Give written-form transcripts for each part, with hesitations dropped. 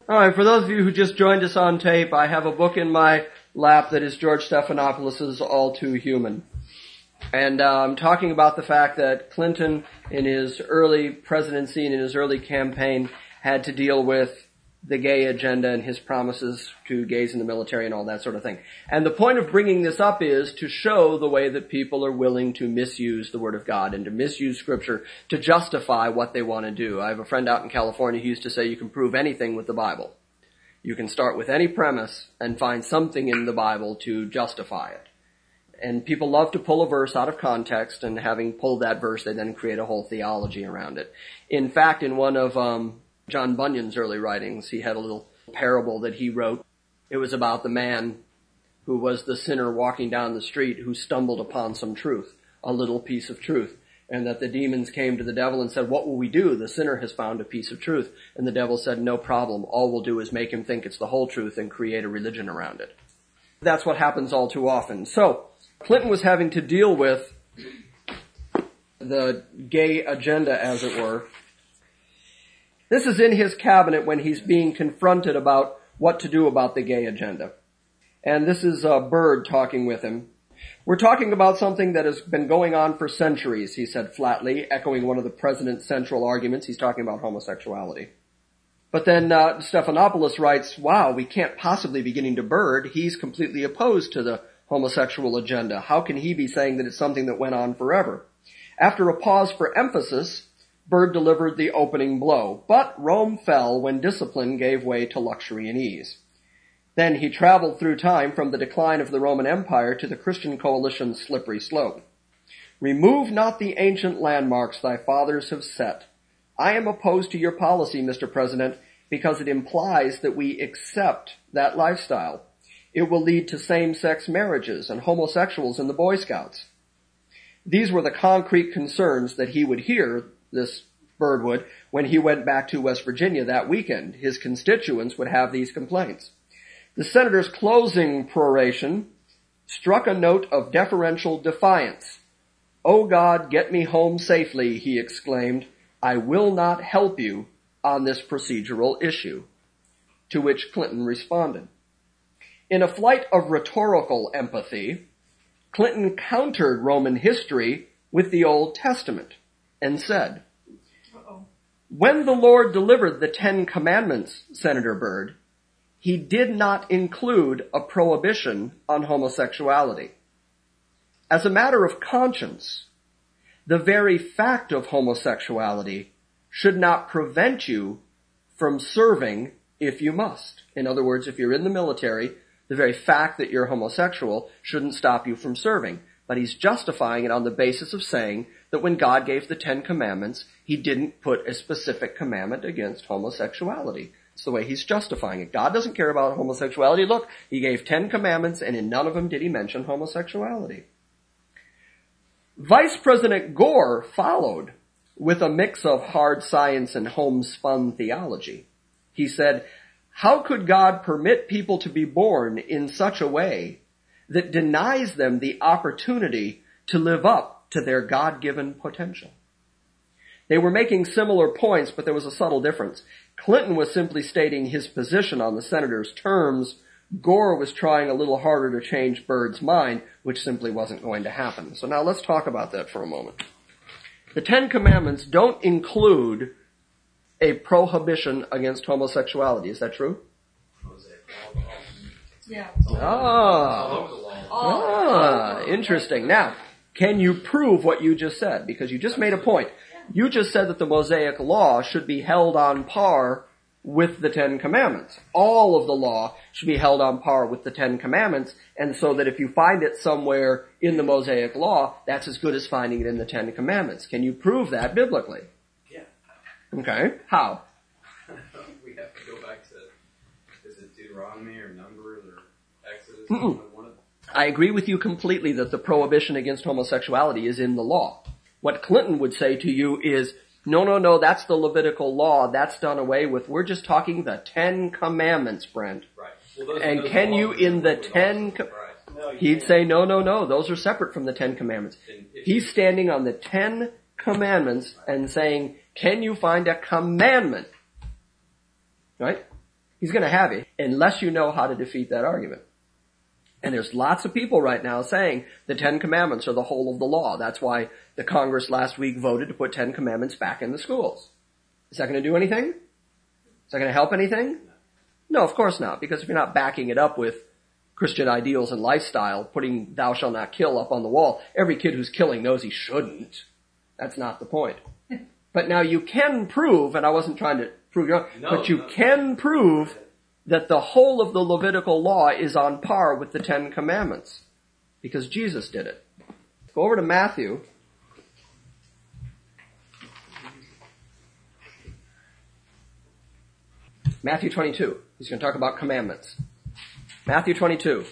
All right, for those of you who just joined us on tape, I have a book in my lap that is George Stephanopoulos' All Too Human. And I'm talking about the fact that Clinton, in his early presidency and in his early campaign, had to deal with the gay agenda and his promises to gays in the military and all that sort of thing. And the point of bringing this up is to show the way that people are willing to misuse the Word of God and to misuse Scripture to justify what they want to do. I have a friend out in California who used to say you can prove anything with the Bible. You can start with any premise and find something in the Bible to justify it. And people love to pull a verse out of context, and having pulled that verse, they then create a whole theology around it. In fact, in one of John Bunyan's early writings, he had a little parable that he wrote. It was about the man who was the sinner walking down the street who stumbled upon some truth, a little piece of truth, and that the demons came to the devil and said, "What will we do? The sinner has found a piece of truth." And the devil said, "No problem. All we'll do is make him think it's the whole truth and create a religion around it." That's what happens all too often. So, Clinton was having to deal with the gay agenda, as it were. This is in his cabinet when he's being confronted about what to do about the gay agenda. And this is Byrd talking with him. "We're talking about something that has been going on for centuries," he said flatly, echoing one of the president's central arguments. He's talking about homosexuality. But then Stephanopoulos writes, "Wow, we can't possibly be getting to Byrd. He's completely opposed to the homosexual agenda. How can he be saying that it's something that went on forever?" After a pause for emphasis, Byrd delivered the opening blow. But Rome fell when discipline gave way to luxury and ease. Then he traveled through time from the decline of the Roman Empire to the Christian coalition's slippery slope. "Remove not the ancient landmarks thy fathers have set. I am opposed to your policy, Mr. President, because it implies that we accept that lifestyle. It will lead to same-sex marriages and homosexuals in the Boy Scouts." These were the concrete concerns that he would hear, this Byrd would, when he went back to West Virginia that weekend. His constituents would have these complaints. The senator's closing peroration struck a note of deferential defiance. "Oh God, get me home safely," he exclaimed. "I will not help you on this procedural issue." To which Clinton responded. In a flight of rhetorical empathy, Clinton countered Roman history with the Old Testament and said, "When the Lord delivered the 10 Commandments, Senator Byrd, he did not include a prohibition on homosexuality. As a matter of conscience, the very fact of homosexuality should not prevent you from serving if you must." In other words, if you're in the military, the very fact that you're homosexual shouldn't stop you from serving. But he's justifying it on the basis of saying that when God gave the 10 Commandments, he didn't put a specific commandment against homosexuality. It's the way he's justifying it. God doesn't care about homosexuality. Look, he gave 10 Commandments, and in none of them did he mention homosexuality. Vice President Gore followed with a mix of hard science and homespun theology. He said, "How could God permit people to be born in such a way that denies them the opportunity to live up to their God-given potential?" They were making similar points, but there was a subtle difference. Clinton was simply stating his position on the senator's terms. Gore was trying a little harder to change Byrd's mind, which simply wasn't going to happen. So now let's talk about that for a moment. The 10 Commandments don't include a prohibition against homosexuality. Is that true? Yeah. Interesting. Now, can you prove what you just said? Because you just made a point. You just said that the Mosaic Law should be held on par with the 10 Commandments. All of the law should be held on par with the 10 Commandments, and so that if you find it somewhere in the Mosaic Law, that's as good as finding it in the 10 Commandments. Can you prove that biblically? Yeah. Okay. How? We have to go back to, is it Deuteronomy or Numbers or Exodus? One of them. I agree with you completely that the prohibition against homosexuality is in the law. What Clinton would say to you is, no, that's the Levitical law. That's done away with. We're just talking the 10 Commandments, Brent. Right. Well, and can you in the 10... He'd say, no, those are separate from the 10 Commandments. He's standing on the 10 Commandments and saying, can you find a commandment? Right? He's going to have you unless you know how to defeat that argument. And there's lots of people right now saying the Ten Commandments are the whole of the law. That's why the Congress last week voted to put 10 Commandments back in the schools. Is that going to do anything? Is that going to help anything? No, of course not, because if you're not backing it up with Christian ideals and lifestyle, putting thou shalt not kill up on the wall, every kid who's killing knows he shouldn't. That's not the point. But now you can prove, and I wasn't trying to prove you wrong, but you can prove that the whole of the Levitical law is on par with the 10 Commandments, because Jesus did it. Go over to Matthew. Matthew 22. He's going to talk about commandments. Matthew 22.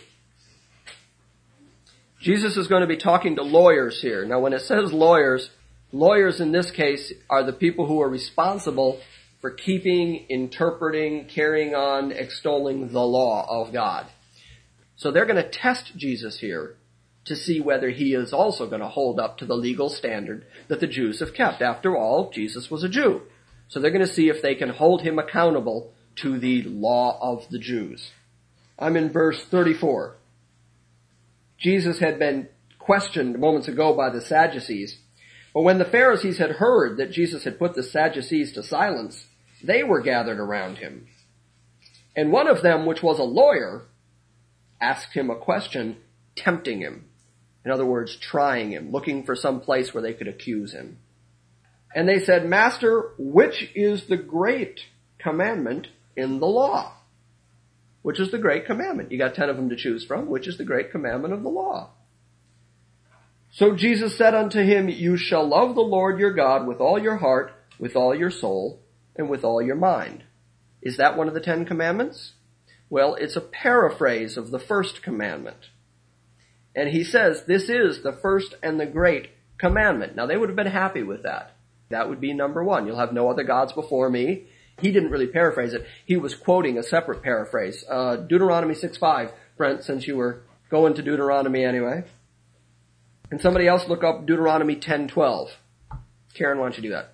Jesus is going to be talking to lawyers here. Now when it says lawyers, lawyers in this case are the people who are responsible for keeping, interpreting, carrying on, extolling the law of God. So they're going to test Jesus here to see whether he is also going to hold up to the legal standard that the Jews have kept. After all, Jesus was a Jew. So they're going to see if they can hold him accountable to the law of the Jews. I'm in verse 34. Jesus had been questioned moments ago by the Sadducees. But when the Pharisees had heard that Jesus had put the Sadducees to silence, they were gathered around him. And one of them, which was a lawyer, asked him a question, tempting him. In other words, trying him, looking for some place where they could accuse him. And they said, Master, which is the great commandment in the law? Which is the great commandment? You got 10 of them to choose from. Which is the great commandment of the law? So Jesus said unto him, You shall love the Lord your God with all your heart, with all your soul, and with all your mind. Is that one of the 10 commandments? Well, it's a paraphrase of the first commandment. And he says, this is the first and the great commandment. Now, they would have been happy with that. That would be number 1. You'll have no other gods before me. He didn't really paraphrase it. He was quoting a separate paraphrase. Deuteronomy 6:5. Brent, since you were going to Deuteronomy anyway. Can somebody else look up Deuteronomy 10:12? Karen, why don't you do that?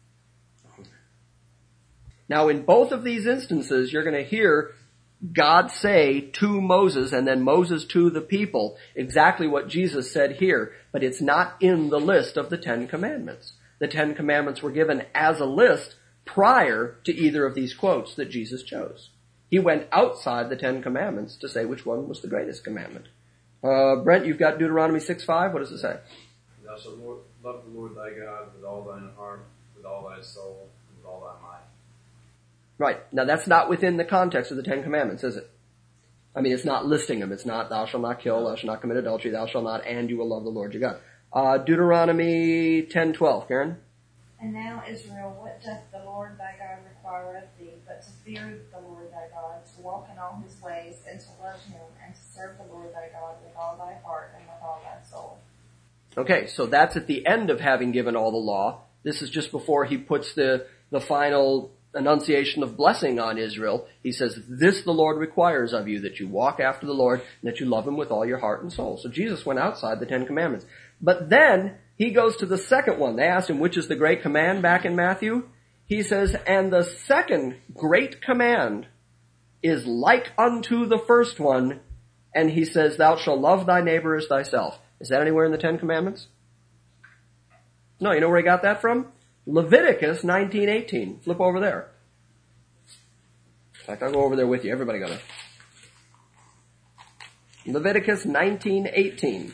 Now, in both of these instances, you're going to hear God say to Moses and then Moses to the people exactly what Jesus said here, but it's not in the list of the 10 Commandments. The 10 Commandments were given as a list prior to either of these quotes that Jesus chose. He went outside the 10 Commandments to say which one was the greatest commandment. Brent, you've got Deuteronomy 6:5. What does it say? Thou shalt love the Lord thy God with all thine heart, with all thy soul, and with all thy might. Right. Now that's not within the context of the 10 Commandments, is it? I mean, it's not listing them. It's not, thou shalt not kill, thou shalt not commit adultery, thou shalt not, and you will love the Lord your God. Deuteronomy 10:12. Karen? And now, Israel, what doth the Lord thy God require of thee, but to fear the Lord thy God, to walk in all his ways, and to love him, and to serve the Lord thy God with all thy heart and with all thy soul. Okay, so that's at the end of having given all the law. This is just before he puts the final enunciation of blessing on Israel. He says, this the Lord requires of you, that you walk after the Lord, and that you love him with all your heart and soul. So Jesus went outside the 10 Commandments. But then he goes to the second one. They asked him, which is the great command back in Matthew? He says, and the second great command is like unto the first one. And he says, thou shalt love thy neighbor as thyself. Is that anywhere in the 10 Commandments? No, you know where he got that from? Leviticus 19:18. Flip over there. In fact, I'll go over there with you. Everybody got it. Leviticus 19:18.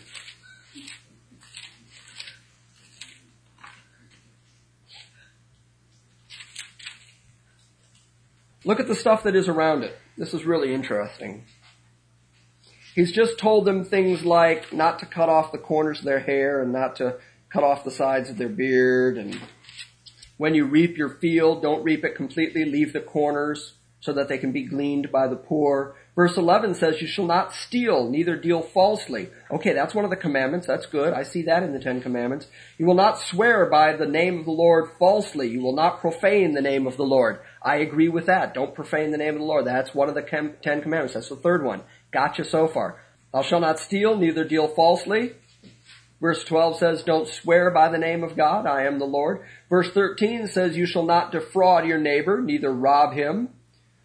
Look at the stuff that is around it. This is really interesting. He's just told them things like not to cut off the corners of their hair and not to cut off the sides of their beard. And when you reap your field, don't reap it completely. Leave the corners so that they can be gleaned by the poor. Verse 11 says, you shall not steal, neither deal falsely. Okay, that's one of the commandments. That's good. I see that in the 10 Commandments. You will not swear by the name of the Lord falsely. You will not profane the name of the Lord. I agree with that. Don't profane the name of the Lord. That's one of the 10 Commandments. That's the third one. Gotcha so far. Thou shalt not steal, neither deal falsely. Verse 12 says, don't swear by the name of God. I am the Lord. Verse 13 says, you shall not defraud your neighbor, neither rob him.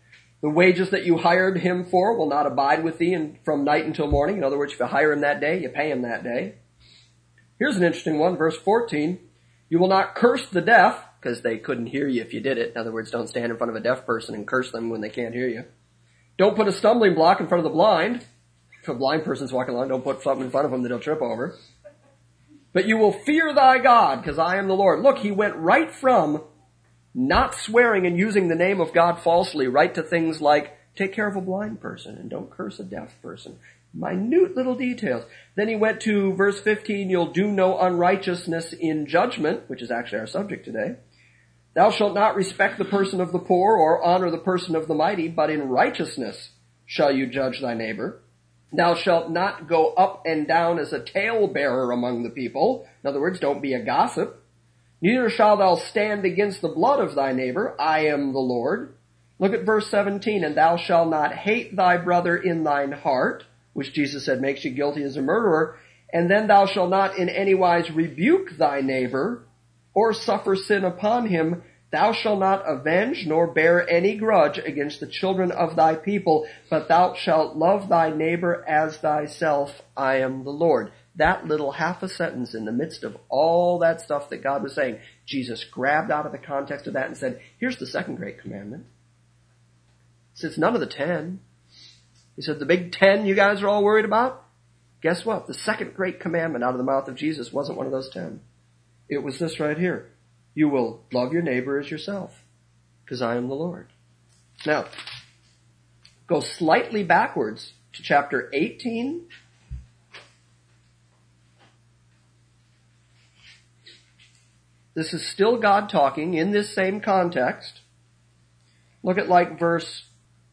The wages that you hired him for will not abide with thee from night until morning. In other words, if you hire him that day, you pay him that day. Here's an interesting one, verse 14. You will not curse the deaf, because they couldn't hear you if you did it. In other words, don't stand in front of a deaf person and curse them when they can't hear you. Don't put a stumbling block in front of the blind. If a blind person's walking along, don't put something in front of them that they'll trip over. But you will fear thy God, because I am the Lord. Look, he went right from not swearing and using the name of God falsely right to things like take care of a blind person and don't curse a deaf person. Minute little details. Then he went to verse 15, you'll do no unrighteousness in judgment, which is actually our subject today. Thou shalt not respect the person of the poor or honor the person of the mighty, but in righteousness shall you judge thy neighbor. Thou shalt not go up and down as a talebearer among the people. In other words, don't be a gossip. Neither shalt thou stand against the blood of thy neighbor. I am the Lord. Look at verse 17. And thou shalt not hate thy brother in thine heart, which Jesus said makes you guilty as a murderer. And then thou shalt not in any wise rebuke thy neighbor or suffer sin upon him. Thou shalt not avenge nor bear any grudge against the children of thy people, but thou shalt love thy neighbor as thyself. I am the Lord. That little half a sentence in the midst of all that stuff that God was saying, Jesus grabbed out of the context of that and said, here's the second great commandment. He says, none of the 10. He said, the big 10 you guys are all worried about? Guess what? The second great commandment out of the mouth of Jesus wasn't one of those 10. It was this right here. You will love your neighbor as yourself, because I am the Lord. Now, go slightly backwards to chapter 18. This is still God talking in this same context. Look at like verse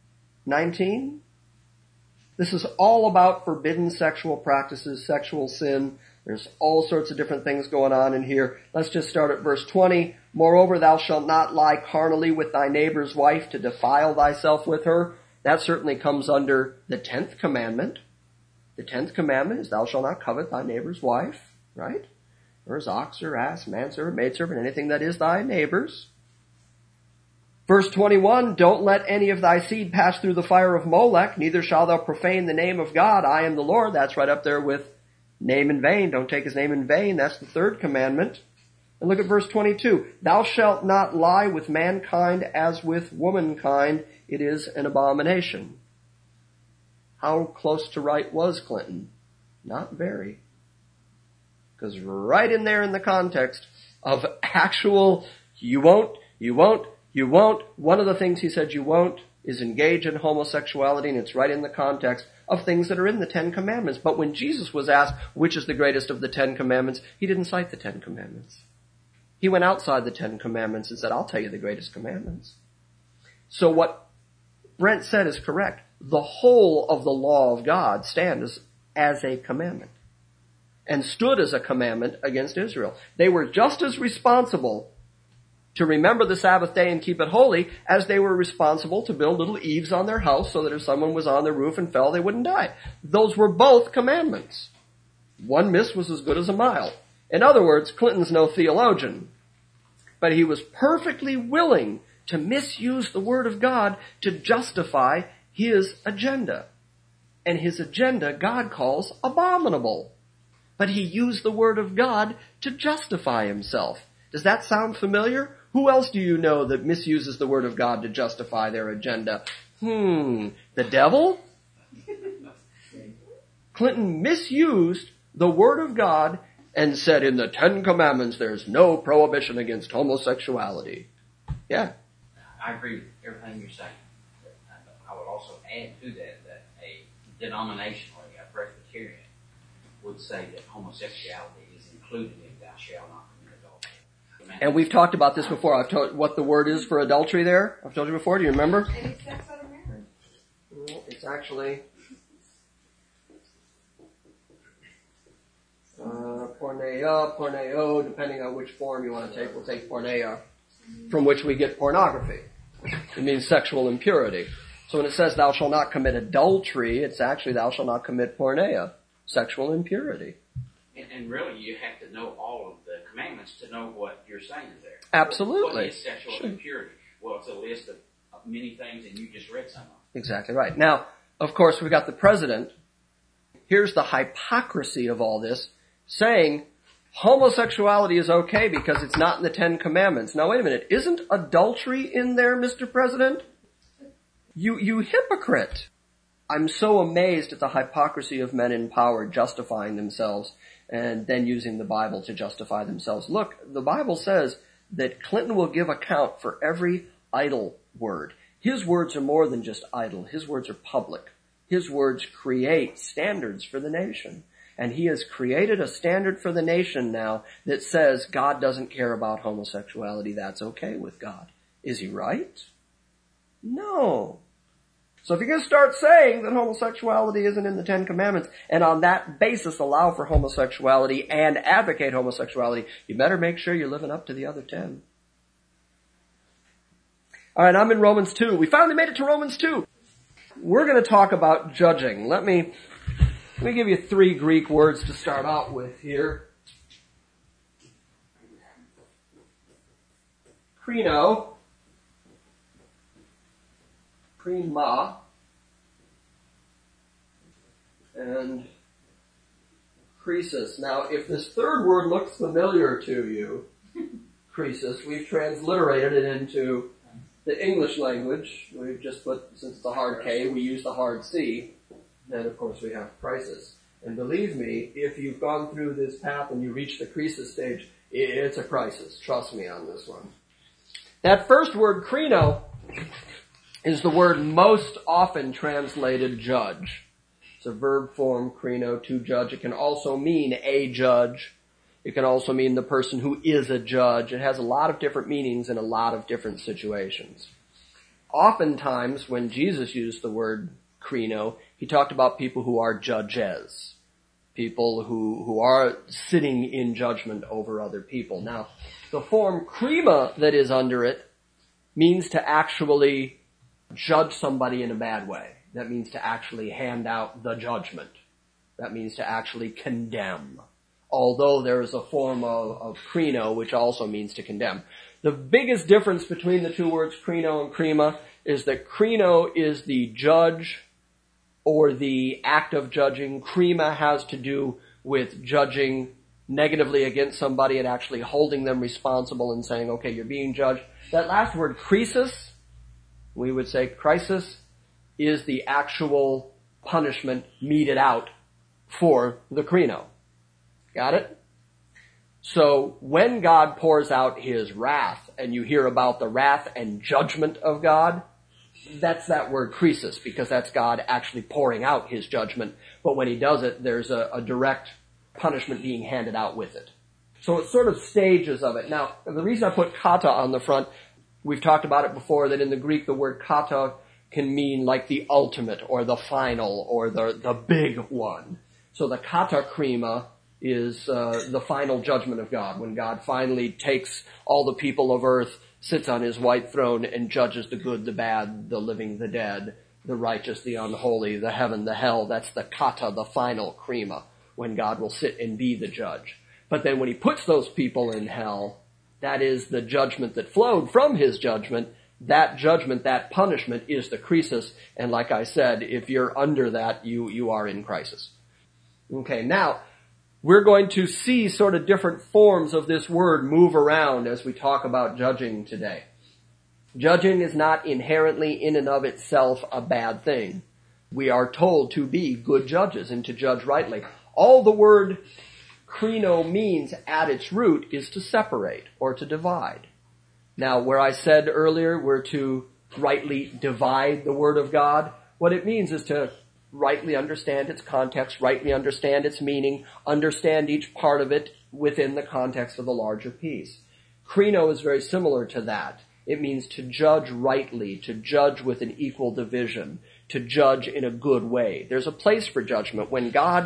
19. This is all about forbidden sexual practices, sexual sin. There's all sorts of different things going on in here. Let's just start at verse 20. Moreover, thou shalt not lie carnally with thy neighbor's wife to defile thyself with her. That certainly comes under the 10th commandment. The 10th commandment is thou shalt not covet thy neighbor's wife, right? Or his ox or ass, manservant, maidservant, anything that is thy neighbor's. Verse 21, don't let any of thy seed pass through the fire of Molech, neither shalt thou profane the name of God. I am the Lord. That's right up there with name in vain. Don't take his name in vain. That's the 3rd commandment. And look at verse 22. Thou shalt not lie with mankind as with womankind. It is an abomination. How close to right was Clinton? Not very. Because right in there in the context of actual, you won't, one of the things he said you won't is engage in homosexuality, and it's right in the context of things that are in the 10 commandments. But when Jesus was asked which is the greatest of the 10 commandments, he didn't cite the 10 commandments. He went outside the 10 commandments and said, I'll tell you the greatest commandments. So what Brent said is correct. The whole of the law of God stands as a commandment and stood as a commandment against Israel. They were just as responsible to remember the Sabbath day and keep it holy as they were responsible to build little eaves on their house so that if someone was on their roof and fell, they wouldn't die. Those were both commandments. One miss was as good as a mile. In other words, Clinton's no theologian, but he was perfectly willing to misuse the Word of God to justify his agenda. And his agenda God calls abominable. But he used the Word of God to justify himself. Does that sound familiar? Who else do you know that misuses the Word of God to justify their agenda? The devil? Clinton misused the Word of God and said in the 10 Commandments there's no prohibition against homosexuality. Yeah. I agree with everything you're saying. I would also add to that a denominationally, a Presbyterian would say that homosexuality is included in thou shalt not commit adultery. And we've talked about this before. I've told what the word is for adultery there. I've told you before. Do you remember? Any sex out of marriage. Well, it's actually porneo, depending on which form you want to take. We'll take porneia, from which we get pornography. It means sexual impurity. So when it says thou shalt not commit adultery, it's actually thou shalt not commit porneia, sexual impurity. And really, you have to know all of the commandments to know what you're saying there. Absolutely. What is sexual impurity? Well, it's a list of many things, and you just read some of them. Exactly right. Now, of course, we've got the president. Here's the hypocrisy of all this, saying homosexuality is okay because it's not in the Ten Commandments. Now, wait a minute. Isn't adultery in there, Mr. President? You hypocrite. I'm so amazed at the hypocrisy of men in power justifying themselves and then using the Bible to justify themselves. Look, the Bible says that Clinton will give account for every idle word. His words are more than just idle. His words are public. His words create standards for the nation. And he has created a standard for the nation now that says God doesn't care about homosexuality. That's okay with God. Is he right? No. So if you're going to start saying that homosexuality isn't in the Ten Commandments and on that basis allow for homosexuality and advocate homosexuality, you better make sure you're living up to the other 10. All right, I'm in Romans 2. We finally made it to Romans 2. We're going to talk about judging. Let me give you 3 Greek words to start out with here. Krino. Prima, and krisis. Now, if this third word looks familiar to you, krisis, we've transliterated it into the English language. We've just put, since it's a hard K, we use the hard C. Then, of course, we have crisis. And believe me, if you've gone through this path and you reach the krisis stage, it's a crisis. Trust me on this one. That first word, krino, is the word most often translated judge. It's a verb form, krino, to judge. It can also mean a judge. It can also mean the person who is a judge. It has a lot of different meanings in a lot of different situations. Oftentimes, when Jesus used the word krino, he talked about people who are judges. People who are sitting in judgment over other people. Now, the form krima that is under it means to actually judge somebody in a bad way. That means to actually hand out the judgment. That means to actually condemn. Although there is a form of krino, which also means to condemn. The biggest difference between the two words krino and krima is that krino is the judge or the act of judging. Krima has to do with judging negatively against somebody and actually holding them responsible and saying, okay, you're being judged. That last word, krisis, we would say crisis is the actual punishment meted out for the krino. Got it? So when God pours out his wrath and you hear about the wrath and judgment of God, that's that word krisis, because that's God actually pouring out his judgment. But when he does it, there's a direct punishment being handed out with it. So it's sort of stages of it. Now, the reason I put kata on the front, we've talked about it before, that in the Greek the word kata can mean like the ultimate or the final or the big one. So the kata krima is the final judgment of God, when God finally takes all the people of earth, sits on his white throne and judges the good, the bad, the living, the dead, the righteous, the unholy, the heaven, the hell. That's the kata, the final krima, when God will sit and be the judge. But then when he puts those people in hell, that is the judgment that flowed from his judgment. That judgment, that punishment is the krisis. And like I said, if you're under that, you are in crisis. Okay, now, we're going to see sort of different forms of this word move around as we talk about judging today. Judging is not inherently in and of itself a bad thing. We are told to be good judges and to judge rightly. All the word krino means at its root is to separate or to divide. Now, where I said earlier we're to rightly divide the word of God, what it means is to rightly understand its context, rightly understand its meaning, understand each part of it within the context of the larger piece. Krino is very similar to that. It means to judge rightly, to judge with an equal division, to judge in a good way. There's a place for judgment. When God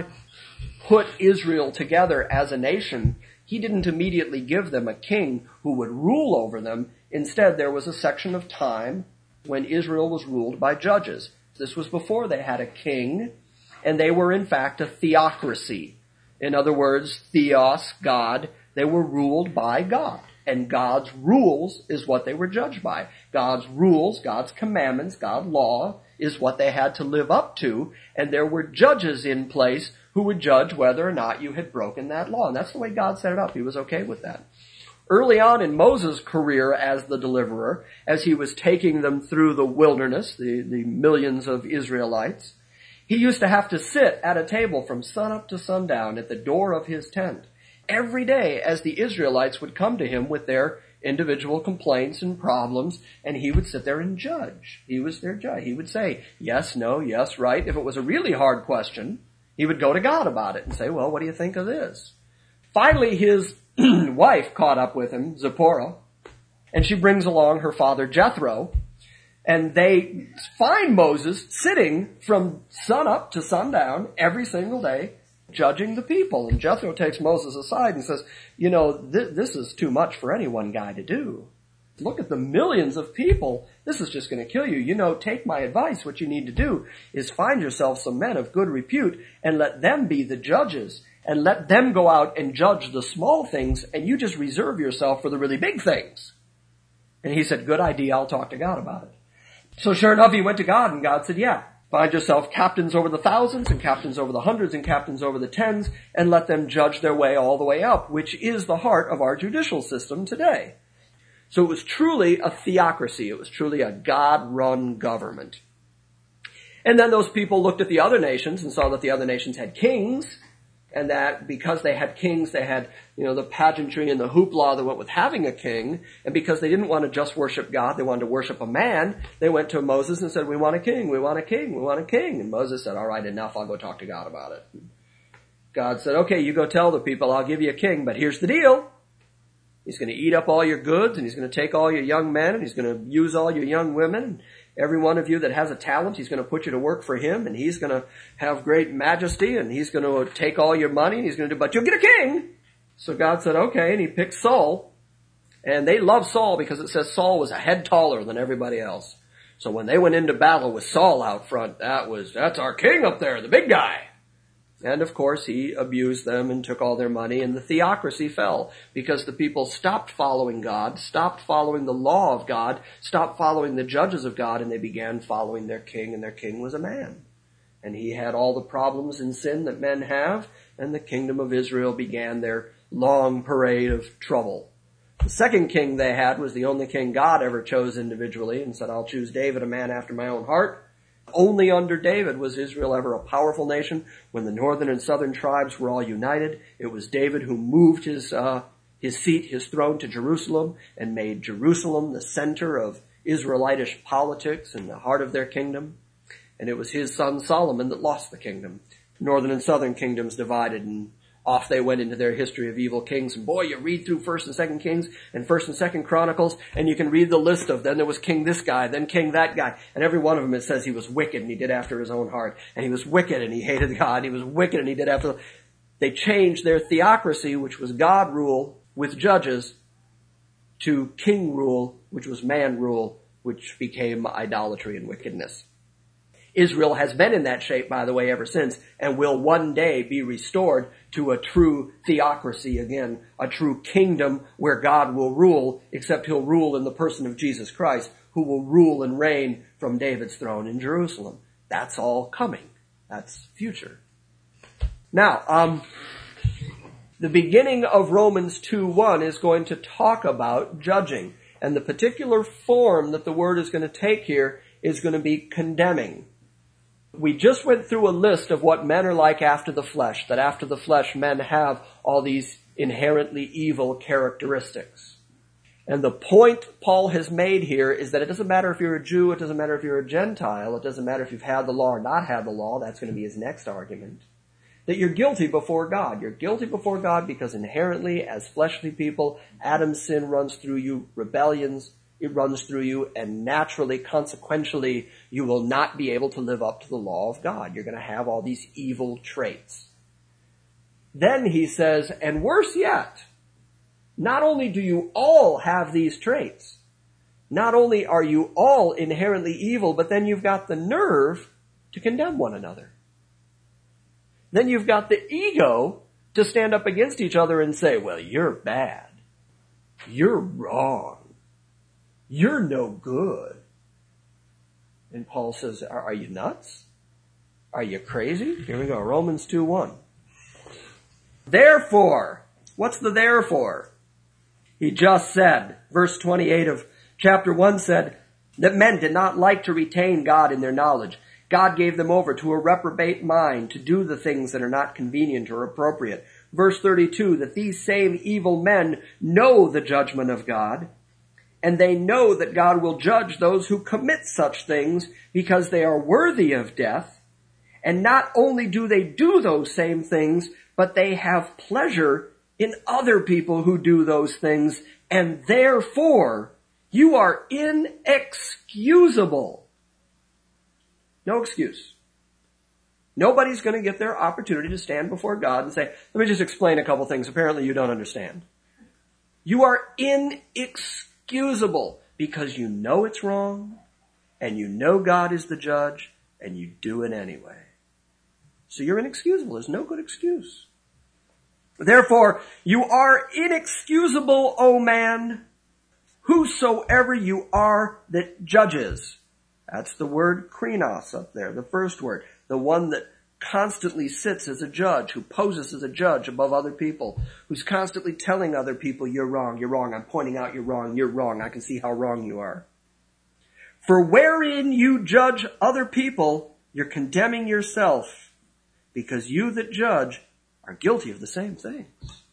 put Israel together as a nation, he didn't immediately give them a king who would rule over them. Instead, there was a section of time when Israel was ruled by judges. This was before they had a king, and they were in fact a theocracy. In other words, theos, God, they were ruled by God. And God's rules is what they were judged by. God's rules, God's commandments, God's law is what they had to live up to. And there were judges in place who would judge whether or not you had broken that law. And that's the way God set it up. He was okay with that. Early on in Moses' career as the deliverer, as he was taking them through the wilderness, the millions of Israelites, he used to have to sit at a table from sunup to sundown at the door of his tent every day as the Israelites would come to him with their individual complaints and problems, and he would sit there and judge. He was their judge. He would say, yes, no, yes, right. If it was a really hard question, he would go to God about it and say, well, what do you think of this? Finally, his wife caught up with him, Zipporah, and she brings along her father Jethro, and they find Moses sitting from sunup to sundown every single day, judging the people. And Jethro takes Moses aside and says, you know, this is too much for any one guy to do. Look at the millions of people. This is just going to kill you. You know, take my advice. What you need to do is find yourself some men of good repute and let them be the judges and let them go out and judge the small things, and you just reserve yourself for the really big things. And he said, good idea. I'll talk to God about it. So sure enough, he went to God, and God said, yeah, find yourself captains over the thousands and captains over the hundreds and captains over the tens, and let them judge their way all the way up, which is the heart of our judicial system today. So it was truly a theocracy. It was truly a God-run government. And then those people looked at the other nations and saw that the other nations had kings, and that because they had kings, they had, the pageantry and the hoopla that went with having a king. And because they didn't want to just worship God, they wanted to worship a man, they went to Moses and said, we want a king, we want a king, we want a king. And Moses said, all right, enough, I'll go talk to God about it. God said, okay, you go tell the people, I'll give you a king, but here's the deal. He's going to eat up all your goods, and he's going to take all your young men, and he's going to use all your young women. Every one of you that has a talent, he's going to put you to work for him, and he's going to have great majesty, and he's going to take all your money, and he's going to do, but you'll get a king. So God said, okay, and he picked Saul. And they loved Saul because it says Saul was a head taller than everybody else. So when they went into battle with Saul out front, that's our king up there, the big guy. And of course, he abused them and took all their money, and the theocracy fell because the people stopped following God, stopped following the law of God, stopped following the judges of God, and they began following their king, and their king was a man. And he had all the problems and sin that men have, and the kingdom of Israel began their long parade of trouble. The second king they had was the only king God ever chose individually, and said, I'll choose David, a man after my own heart. Only under David was Israel ever a powerful nation. When the northern and southern tribes were all united, it was David who moved his seat, his throne to Jerusalem, and made Jerusalem the center of Israelitish politics and the heart of their kingdom. And it was his son Solomon that lost the kingdom. Northern and southern kingdoms divided, and off they went into their history of evil kings. And boy, you read through 1st and 2nd Kings and 1st and 2nd Chronicles, and you can read the list of, then there was king this guy, then king that guy. And every one of them, it says he was wicked and he did after his own heart. And he was wicked and he hated God. He was wicked and he did after. They changed their theocracy, which was God rule with judges, to king rule, which was man rule, which became idolatry and wickedness. Israel has been in that shape, by the way, ever since, and will one day be restored to a true theocracy again, a true kingdom where God will rule, except he'll rule in the person of Jesus Christ, who will rule and reign from David's throne in Jerusalem. That's all coming. That's future. Now, the beginning of Romans 2:1 is going to talk about judging, and the particular form that the word is going to take here is going to be condemning. We just went through a list of what men are like after the flesh, that after the flesh men have all these inherently evil characteristics. And the point Paul has made here is that it doesn't matter if you're a Jew, it doesn't matter if you're a Gentile, it doesn't matter if you've had the law or not had the law, that's going to be his next argument. That you're guilty before God. You're guilty before God because inherently, as fleshly people, Adam's sin runs through you, rebellions, it runs through you, and naturally, consequentially, you will not be able to live up to the law of God. You're going to have all these evil traits. Then he says, and worse yet, not only do you all have these traits, not only are you all inherently evil, but then you've got the nerve to condemn one another. Then you've got the ego to stand up against each other and say, well, you're bad. You're wrong. You're no good. And Paul says, are you nuts? Are you crazy? Here we go, Romans 2:1. Therefore, what's the therefore? He just said, verse 28 of chapter 1 said, that men did not like to retain God in their knowledge. God gave them over to a reprobate mind to do the things that are not convenient or appropriate. Verse 32, that these same evil men know the judgment of God, and they know that God will judge those who commit such things because they are worthy of death. And not only do they do those same things, but they have pleasure in other people who do those things, and therefore you are inexcusable. No excuse. Nobody's going to get their opportunity to stand before God and say, let me just explain a couple things apparently you don't understand. You are inexcusable because you know it's wrong, and you know God is the judge, and you do it anyway. So you're inexcusable. There's no good excuse. Therefore, you are inexcusable, O man, whosoever you are that judges. That's the word krinos up there, the first word. The one that constantly sits as a judge, who poses as a judge above other people, who's constantly telling other people, you're wrong, I'm pointing out you're wrong, I can see how wrong you are. For wherein you judge other people, you're condemning yourself, because you that judge are guilty of the same things.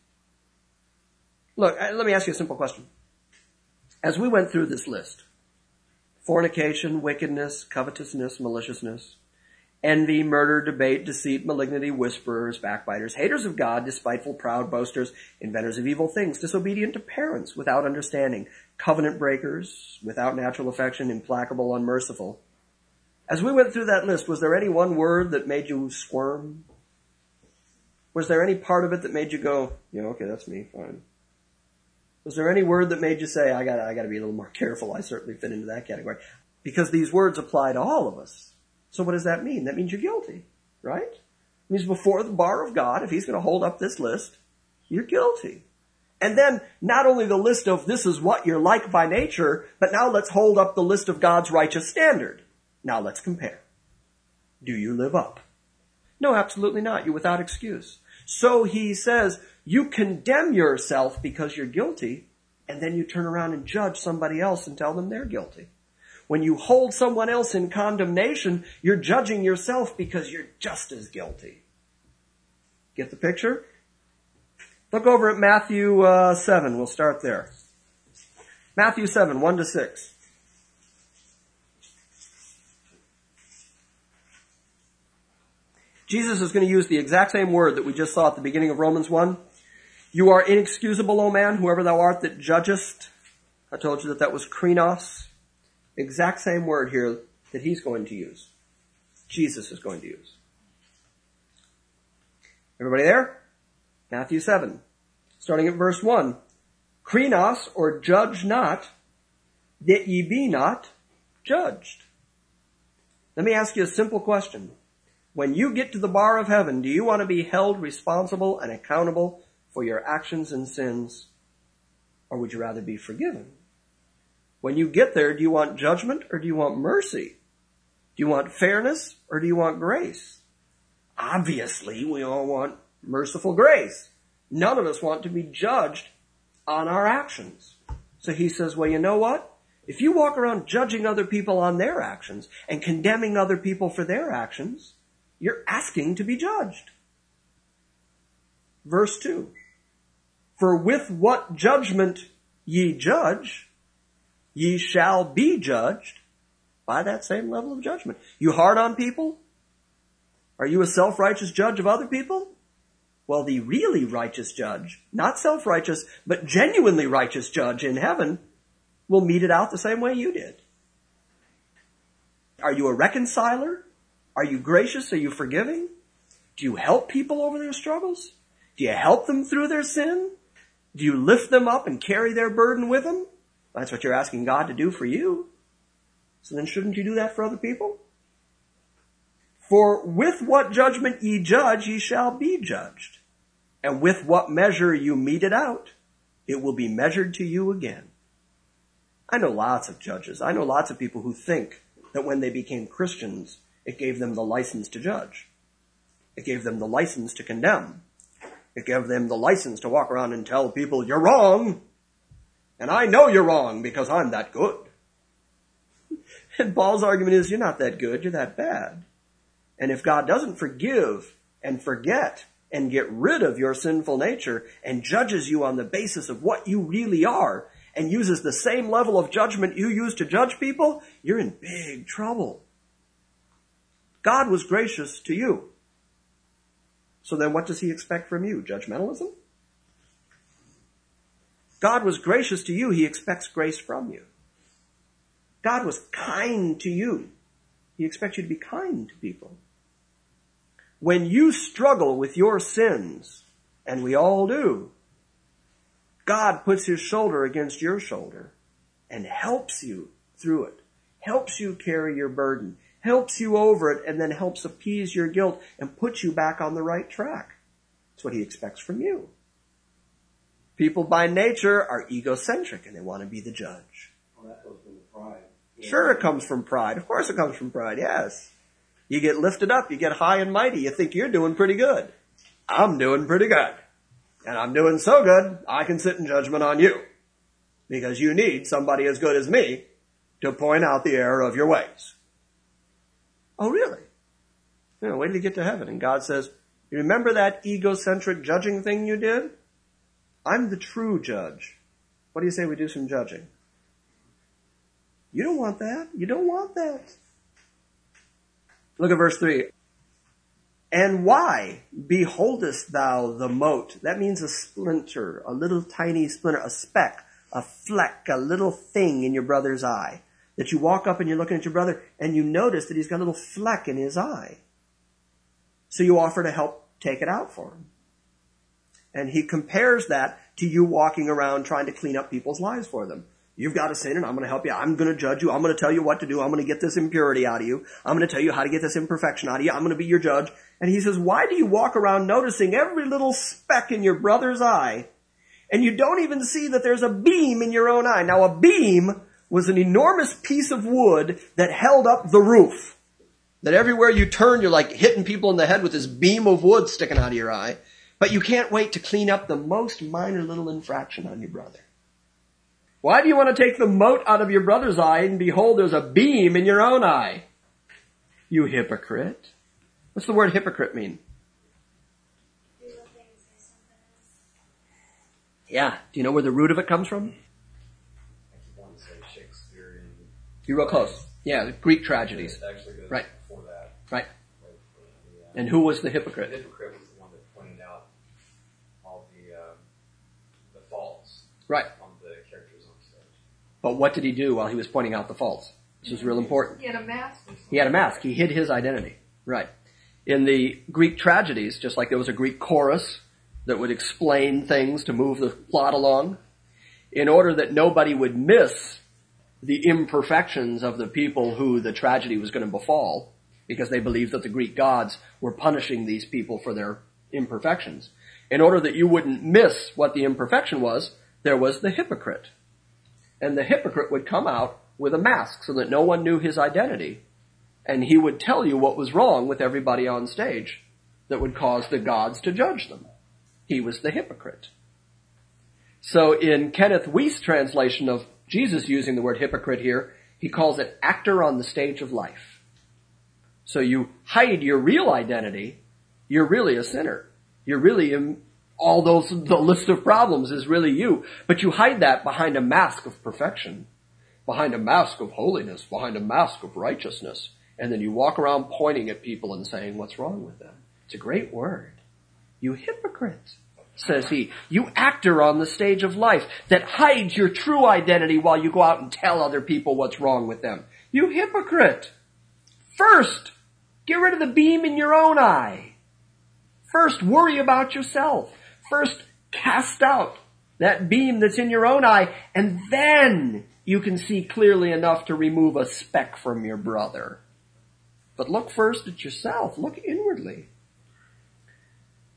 Look, let me ask you a simple question. As we went through this list, fornication, wickedness, covetousness, maliciousness, envy, murder, debate, deceit, malignity, whisperers, backbiters, haters of God, despiteful, proud, boasters, inventors of evil things, disobedient to parents, without understanding, covenant breakers, without natural affection, implacable, unmerciful. As we went through that list, was there any one word that made you squirm? Was there any part of it that made you go, okay, that's me, fine? Was there any word that made you say, I gotta be a little more careful, I certainly fit into that category? Because these words apply to all of us. So what does that mean? That means you're guilty, right? It means before the bar of God, if he's going to hold up this list, you're guilty. And then not only the list of this is what you're like by nature, but now let's hold up the list of God's righteous standard. Now let's compare. Do you live up? No, absolutely not. You're without excuse. So he says, you condemn yourself because you're guilty, and then you turn around and judge somebody else and tell them they're guilty. When you hold someone else in condemnation, you're judging yourself because you're just as guilty. Get the picture? Look over at Matthew 7. We'll start there. Matthew 7, 1-6. Jesus is going to use the exact same word that we just saw at the beginning of Romans 1. You are inexcusable, O man, whoever thou art that judgest. I told you that was krinos. Exact same word here that he's going to use. Jesus is going to use. Everybody there? Matthew 7. Starting at verse 1. Krinos, or judge not, that ye be not judged. Let me ask you a simple question. When you get to the bar of heaven, do you want to be held responsible and accountable for your actions and sins? Or would you rather be forgiven? When you get there, do you want judgment or do you want mercy? Do you want fairness or do you want grace? Obviously, we all want merciful grace. None of us want to be judged on our actions. So he says, well, you know what? If you walk around judging other people on their actions and condemning other people for their actions, you're asking to be judged. Verse 2. For with what judgment ye judge, ye shall be judged by that same level of judgment. You hard on people? Are you a self-righteous judge of other people? Well, the really righteous judge, not self-righteous, but genuinely righteous judge in heaven, will mete it out the same way you did. Are you a reconciler? Are you gracious? Are you forgiving? Do you help people over their struggles? Do you help them through their sin? Do you lift them up and carry their burden with them? That's what you're asking God to do for you. So then shouldn't you do that for other people? For with what judgment ye judge, ye shall be judged. And with what measure you mete it out, it will be measured to you again. I know lots of judges. I know lots of people who think that when they became Christians, it gave them the license to judge. It gave them the license to condemn. It gave them the license to walk around and tell people, you're wrong. And I know you're wrong because I'm that good. And Paul's argument is, you're not that good, you're that bad. And if God doesn't forgive and forget and get rid of your sinful nature and judges you on the basis of what you really are and uses the same level of judgment you use to judge people, you're in big trouble. God was gracious to you. So then what does he expect from you? Judgmentalism? God was gracious to you. He expects grace from you. God was kind to you. He expects you to be kind to people. When you struggle with your sins, and we all do, God puts his shoulder against your shoulder and helps you through it, helps you carry your burden, helps you over it, and then helps appease your guilt and put you back on the right track. That's what he expects from you. People by nature are egocentric and they want to be the judge. Well, that goes from pride. Sure, it comes from pride. Of course it comes from pride, yes. You get lifted up, you get high and mighty, you think you're doing pretty good. I'm doing pretty good. And I'm doing so good, I can sit in judgment on you. Because you need somebody as good as me to point out the error of your ways. Oh, really? Wait till you get to heaven. And God says, you remember that egocentric judging thing you did? I'm the true judge. What do you say we do some judging? You don't want that. You don't want that. Look at verse 3. And why beholdest thou the mote? That means a splinter, a little tiny splinter, a speck, a fleck, a little thing in your brother's eye. That you walk up and you're looking at your brother and you notice that he's got a little fleck in his eye. So you offer to help take it out for him. And he compares that to you walking around trying to clean up people's lives for them. You've got a sin and I'm going to help you. I'm going to judge you. I'm going to tell you what to do. I'm going to get this impurity out of you. I'm going to tell you how to get this imperfection out of you. I'm going to be your judge. And he says, why do you walk around noticing every little speck in your brother's eye and you don't even see that there's a beam in your own eye? Now a beam was an enormous piece of wood that held up the roof. That everywhere you turn, you're like hitting people in the head with this beam of wood sticking out of your eye. But you can't wait to clean up the most minor little infraction on your brother. Why do you want to take the mote out of your brother's eye and behold, there's a beam in your own eye? You hypocrite. What's the word hypocrite mean? Yeah. Do you know where the root of it comes from? I want to say Shakespearean. You're real close. Yeah, the Greek tragedies. It actually goes Right. before that. Right. The And who was the hypocrite? hypocrite was the one that pointed out all the faults Right. on the characters on stage. But what did he do while he was pointing out the faults? This is real important. He had a mask or something. He had a mask. He hid his identity. Right. In the Greek tragedies, just like there was a Greek chorus that would explain things to move the plot along, in order that nobody would miss the imperfections of the people who the tragedy was going to befall, because they believed that the Greek gods were punishing these people for their imperfections. In order that you wouldn't miss what the imperfection was, there was the hypocrite. And the hypocrite would come out with a mask so that no one knew his identity. And he would tell you what was wrong with everybody on stage that would cause the gods to judge them. He was the hypocrite. So in Kenneth Wuest's translation of Jesus using the word hypocrite here, he calls it actor on the stage of life. So you hide your real identity, you're really a sinner. You're really the list of problems is really you. But you hide that behind a mask of perfection, behind a mask of holiness, behind a mask of righteousness. And then you walk around pointing at people and saying, what's wrong with them? It's a great word. You hypocrite, says he. You actor on the stage of life that hides your true identity while you go out and tell other people what's wrong with them. You hypocrite. First, get rid of the beam in your own eye. First, worry about yourself. First, cast out that beam that's in your own eye, and then you can see clearly enough to remove a speck from your brother. But look first at yourself. Look inwardly.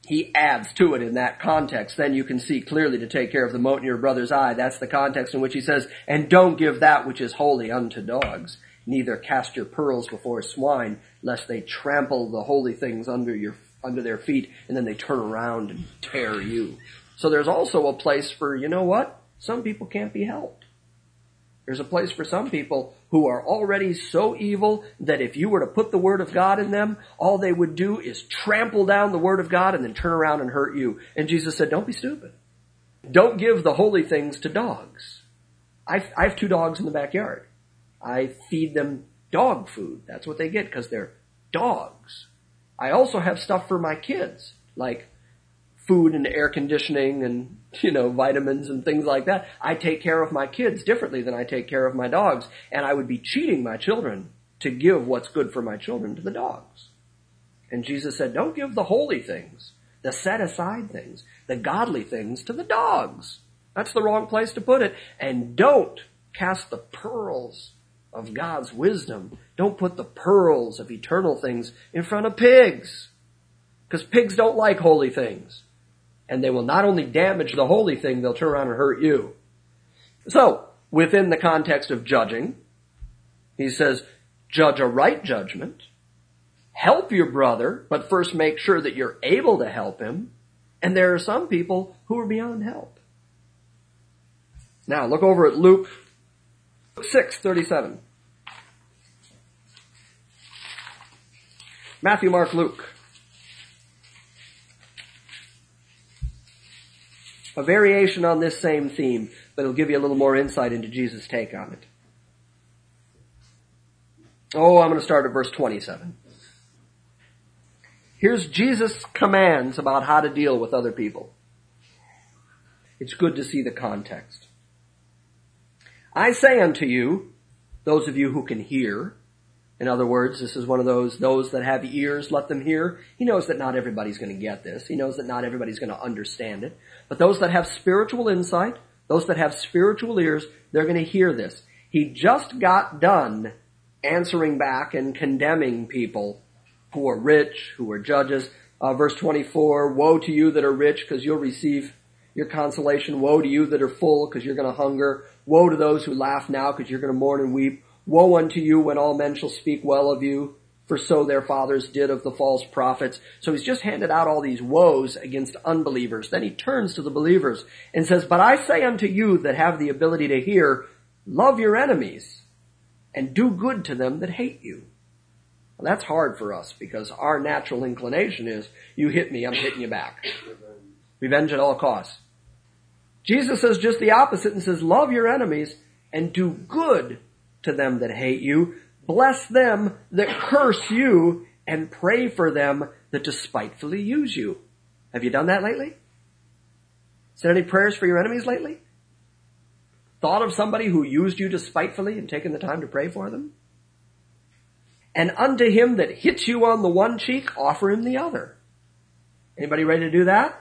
he adds to it in that context. Then you can see clearly to take care of the mote in your brother's eye. That's the context in which he says, and don't give that which is holy unto dogs. Neither cast your pearls before swine, lest they trample the holy things under their feet, and then they turn around and tear you. So there's also a place for, you know what? Some people can't be helped. There's a place for some people who are already so evil that if you were to put the Word of God in them, all they would do is trample down the Word of God and then turn around and hurt you. And Jesus said, don't be stupid. Don't give the holy things to dogs. I have 2 dogs in the backyard. I feed them dog food. That's what they get because they're dogs. I also have stuff for my kids, like food and air conditioning and, vitamins and things like that. I take care of my kids differently than I take care of my dogs. And I would be cheating my children to give what's good for my children to the dogs. And Jesus said, don't give the holy things, the set aside things, the godly things to the dogs. That's the wrong place to put it. And don't cast the pearls of God's wisdom. Don't put the pearls of eternal things in front of pigs. Because pigs don't like holy things. And they will not only damage the holy thing, they'll turn around and hurt you. So, within the context of judging, he says, judge a right judgment. Help your brother, but first make sure that you're able to help him. And there are some people who are beyond help. Now, look over at Luke 6:37. Matthew, Mark, Luke. A variation on this same theme, but it'll give you a little more insight into Jesus' take on it. Oh, I'm going to start at verse 27. Here's Jesus' commands about how to deal with other people. It's good to see the context. I say unto you, those of you who can hear, in other words, this is one of those that have ears, let them hear. He knows that not everybody's going to get this. He knows that not everybody's going to understand it. But those that have spiritual insight, those that have spiritual ears, they're going to hear this. He just got done answering back and condemning people who are rich, who are judges. Verse 24, woe to you that are rich, because you'll receive your consolation. Woe to you that are full, because you're going to hunger. Woe to those who laugh now, because you're going to mourn and weep. Woe unto you when all men shall speak well of you, for so their fathers did of the false prophets. So he's just handed out all these woes against unbelievers. Then he turns to the believers and says, but I say unto you that have the ability to hear, love your enemies and do good to them that hate you. Well, that's hard for us because our natural inclination is, you hit me, I'm hitting you back. Revenge at all costs. Jesus says just the opposite and says, love your enemies and do good to them that hate you. Bless them that curse you and pray for them that despitefully use you. Have you done that lately? Said any prayers for your enemies lately? Thought of somebody who used you despitefully and taken the time to pray for them? And unto him that hits you on the one cheek, offer him the other. Anybody ready to do that?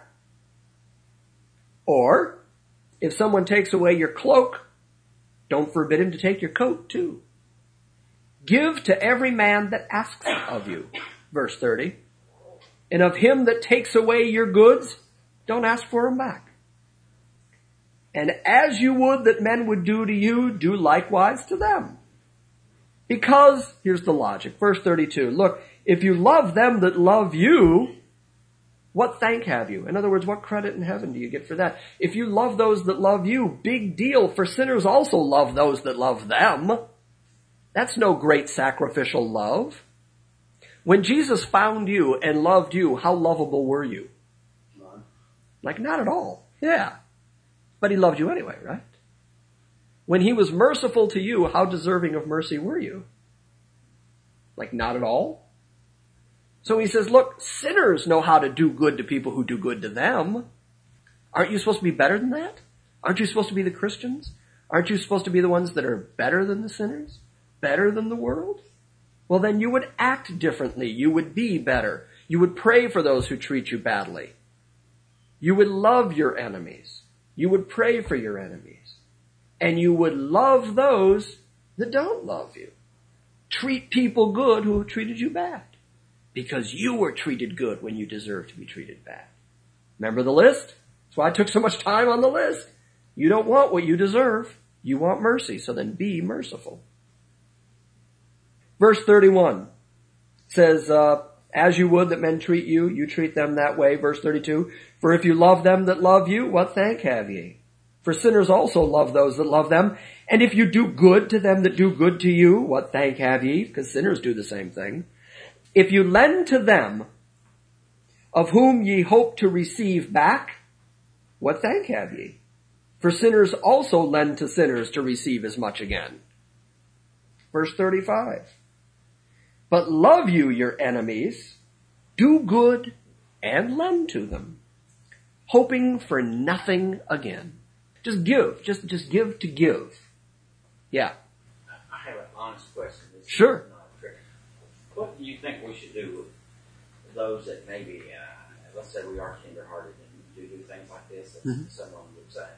Or, if someone takes away your cloak, don't forbid him to take your coat too. Give to every man that asks of you. Verse 30. And of him that takes away your goods, don't ask for them back. And as you would that men would do to you, do likewise to them. Because, here's the logic, verse 32. Look, if you love them that love you, what thank have you? In other words, what credit in heaven do you get for that? If you love those that love you, big deal, for sinners also love those that love them. That's no great sacrificial love. When Jesus found you and loved you, how lovable were you? None. Like, not at all. Yeah. But he loved you anyway, right? When he was merciful to you, how deserving of mercy were you? Like, not at all. So he says, look, sinners know how to do good to people who do good to them. Aren't you supposed to be better than that? Aren't you supposed to be the Christians? Aren't you supposed to be the ones that are better than the sinners? Better than the world? Well, then you would act differently. You would be better. You would pray for those who treat you badly. You would love your enemies. You would pray for your enemies. And you would love those that don't love you. Treat people good who have treated you bad. Because you were treated good when you deserve to be treated bad. Remember the list? That's why I took so much time on the list. You don't want what you deserve. You want mercy, so then be merciful. Verse 31 says, as you would that men treat you, you treat them that way. Verse 32, for if you love them that love you, what thank have ye? For sinners also love those that love them. And if you do good to them that do good to you, what thank have ye? Because sinners do the same thing. If you lend to them of whom ye hope to receive back, what thank have ye? For sinners also lend to sinners to receive as much again. Verse 35. But love you your enemies, do good, and lend to them, hoping for nothing again. Just give. Just give to give. Yeah. I have an honest question. This Sure. is not a trick. What do you think we should do with those that maybe, let's say we are tender-hearted and do things like this, that someone would say,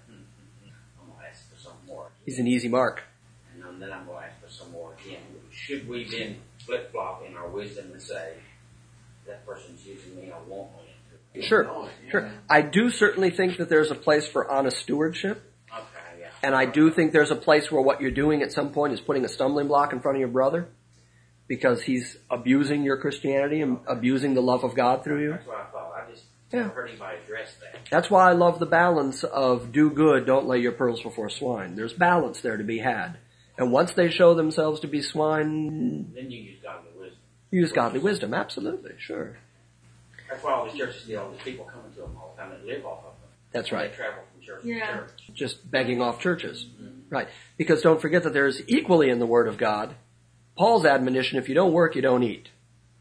I'm going to ask for some more. He's an easy mark. And then I'm going to ask for some more again. Should we then flip-flop in our wisdom and say, that person's using me, I won't win? Sure. I do certainly think that there's a place for honest stewardship. Okay, yeah. And I do think there's a place where what you're doing at some point is putting a stumbling block in front of your brother because he's abusing your Christianity and abusing the love of God through you. That's what I thought. I just never heard anybody address that. That's why I love the balance of do good, don't lay your pearls before swine. There's balance there to be had. And once they show themselves to be swine, then you use godly wisdom. Use godly wisdom, absolutely, sure. That's why all these churches get all these people coming to them all the time that live off of them. That's right. They travel from church to church. Just begging off churches. Right. Because don't forget that there's equally in the Word of God, Paul's admonition, if you don't work, you don't eat.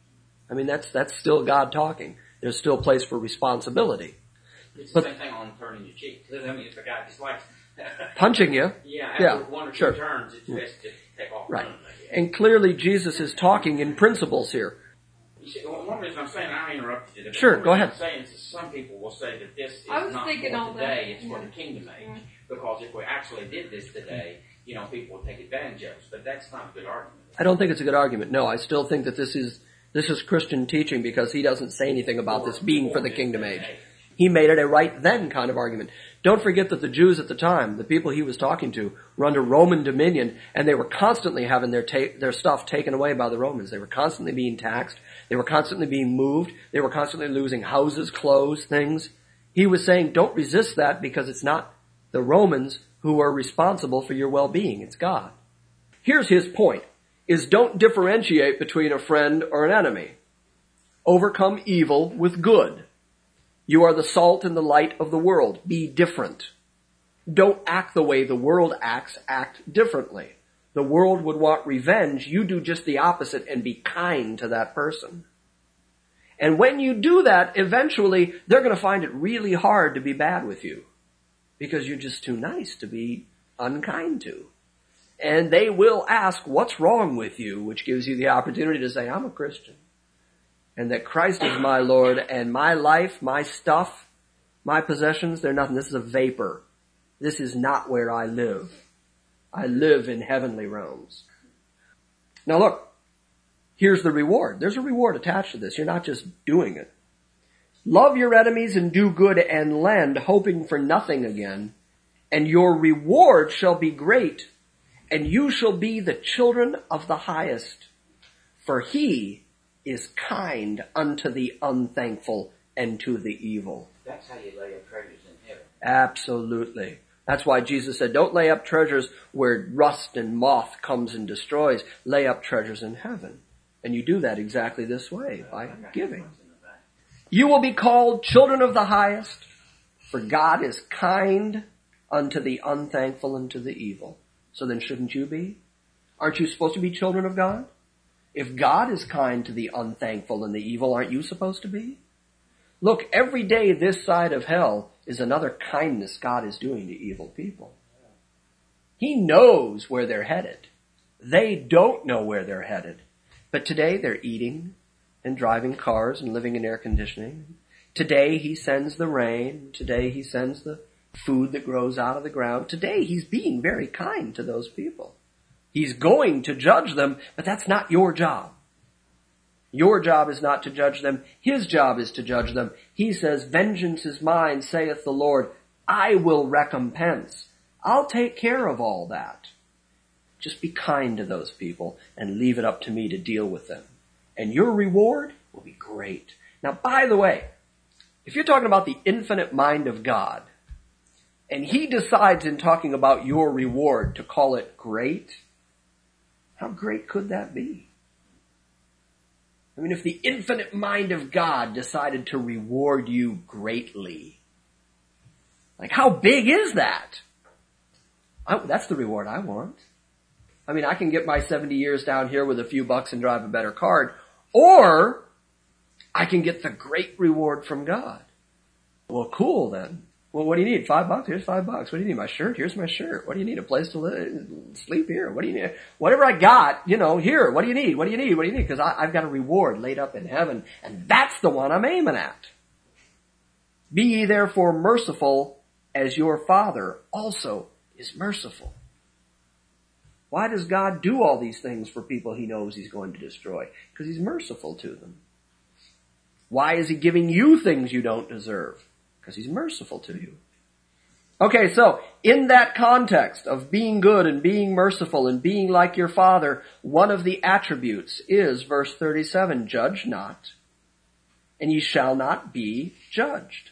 I mean, that's still God talking. There's still a place for responsibility. It's the same thing on turning your cheek. I mean, if a guy dislikes punching you. After one or two turns, it's best to take off running. And clearly Jesus is talking in principles here. You see, one reason I'm saying, I interrupted you. Sure, go ahead. I'm saying some people will say that this is not for today, it's for the kingdom age. Because if we actually did this today, people would take advantage of us. But that's not a good argument. I don't think it's a good argument. No, I still think that this is Christian teaching because he doesn't say anything about this being for the kingdom age. He made it a right then kind of argument. Don't forget that the Jews at the time, the people he was talking to, were under Roman dominion, and they were constantly having their stuff taken away by the Romans. They were constantly being taxed. They were constantly being moved. They were constantly losing houses, clothes, things. He was saying, don't resist that because it's not the Romans who are responsible for your well-being. It's God. Here's his point, is don't differentiate between a friend or an enemy. Overcome evil with good. You are the salt and the light of the world. Be different. Don't act the way the world acts. Act differently. The world would want revenge. You do just the opposite and be kind to that person. And when you do that, eventually they're going to find it really hard to be bad with you because you're just too nice to be unkind to. And they will ask, what's wrong with you? Which gives you the opportunity to say, I'm a Christian. And that Christ is my Lord, and my life, my stuff, my possessions, they're nothing. This is a vapor. This is not where I live. I live in heavenly realms. Now look, here's the reward. There's a reward attached to this. You're not just doing it. Love your enemies and do good and lend, hoping for nothing again. And your reward shall be great, and you shall be the children of the highest. For he is kind unto the unthankful and to the evil. That's how you lay up treasures in heaven. Absolutely. That's why Jesus said, don't lay up treasures where rust and moth comes and destroys. Lay up treasures in heaven. And you do that exactly this way, by giving. You will be called children of the highest, for God is kind unto the unthankful and to the evil. So then shouldn't you be? Aren't you supposed to be children of God? If God is kind to the unthankful and the evil, aren't you supposed to be? Look, every day this side of hell is another kindness God is doing to evil people. He knows where they're headed. They don't know where they're headed. But today they're eating and driving cars and living in air conditioning. Today he sends the rain. Today he sends the food that grows out of the ground. Today he's being very kind to those people. He's going to judge them, but that's not your job. Your job is not to judge them. His job is to judge them. He says, vengeance is mine, saith the Lord. I will recompense. I'll take care of all that. Just be kind to those people and leave it up to me to deal with them. And your reward will be great. Now, by the way, if you're talking about the infinite mind of God, and he decides in talking about your reward to call it great, how great could that be? I mean, if the infinite mind of God decided to reward you greatly, like how big is that? That's the reward I want. I mean, I can get my 70 years down here with a few bucks and drive a better car, or I can get the great reward from God. Well, cool then. Well, what do you need? $5? Here's $5. What do you need? My shirt? Here's my shirt. What do you need? A place to live? Sleep here? What do you need? Whatever I got, here. What do you need? What do you need? What do you need? Because I've got a reward laid up in heaven, and that's the one I'm aiming at. Be ye therefore merciful as your Father also is merciful. Why does God do all these things for people he knows he's going to destroy? Because he's merciful to them. Why is he giving you things you don't deserve? Because he's merciful to you. Okay, so in that context of being good and being merciful and being like your Father, one of the attributes is verse 37, judge not, and ye shall not be judged.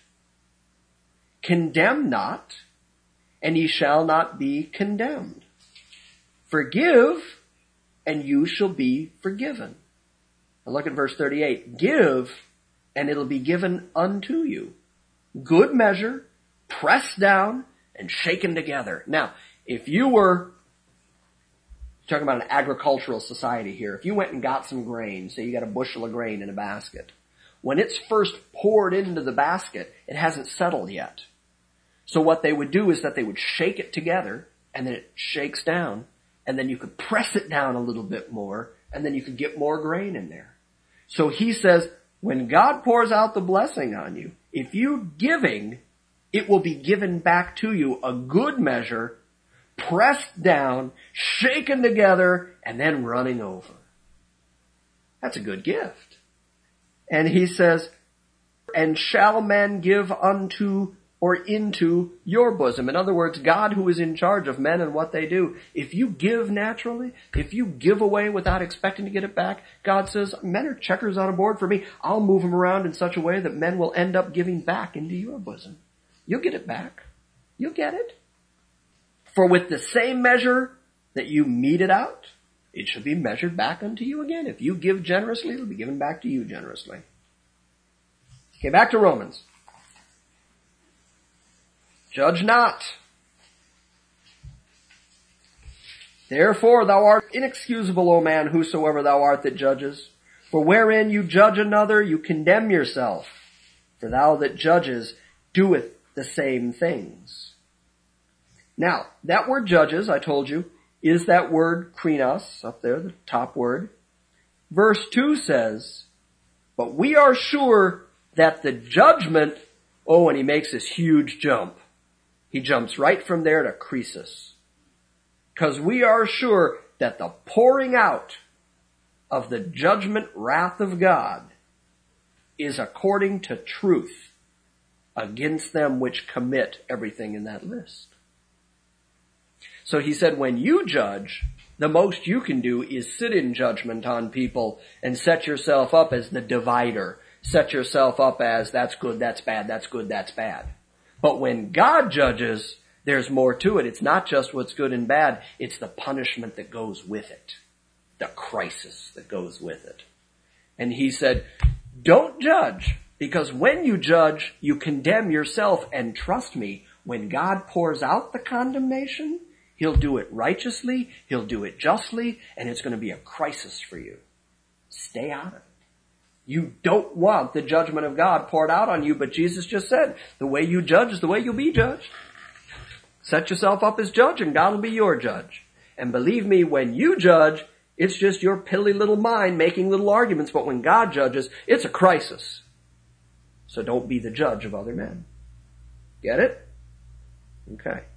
Condemn not, and ye shall not be condemned. Forgive, and you shall be forgiven. Now look at verse 38. Give, and it'll be given unto you. Good measure, pressed down, and shaken together. Now, if you were talking about an agricultural society here, if you went and got some grain, say you got a bushel of grain in a basket, when it's first poured into the basket, it hasn't settled yet. So what they would do is that they would shake it together, and then it shakes down, and then you could press it down a little bit more, and then you could get more grain in there. So he says, when God pours out the blessing on you, if you're giving, it will be given back to you, a good measure, pressed down, shaken together, and then running over. That's a good gift. And he says, and shall men give unto or into your bosom. In other words, God who is in charge of men and what they do. If you give naturally, if you give away without expecting to get it back, God says, men are checkers on a board for me. I'll move them around in such a way that men will end up giving back into your bosom. You'll get it back. You'll get it. For with the same measure that you mete it out, it shall be measured back unto you again. If you give generously, it'll be given back to you generously. Okay, back to Romans. Judge not. Therefore thou art inexcusable, O man, whosoever thou art that judges. For wherein you judge another, you condemn yourself. For thou that judges doeth the same things. Now, that word judges, I told you, is that word krinos, up there, the top word. Verse 2 says, but we are sure that the judgment, and he makes this huge jump. He jumps right from there to Croesus. Because we are sure that the pouring out of the judgment wrath of God is according to truth against them which commit everything in that list. So he said, when you judge, the most you can do is sit in judgment on people and set yourself up as the divider. Set yourself up as that's good, that's bad, that's good, that's bad. But when God judges, there's more to it. It's not just what's good and bad. It's the punishment that goes with it. The crisis that goes with it. And he said, don't judge, because when you judge, you condemn yourself. And trust me, when God pours out the condemnation, he'll do it righteously, he'll do it justly, and it's going to be a crisis for you. Stay out of it. You don't want the judgment of God poured out on you, but Jesus just said, the way you judge is the way you'll be judged. Set yourself up as judge and God will be your judge. And believe me, when you judge, it's just your pilly little mind making little arguments, but when God judges, it's a crisis. So don't be the judge of other men. Get it? Okay.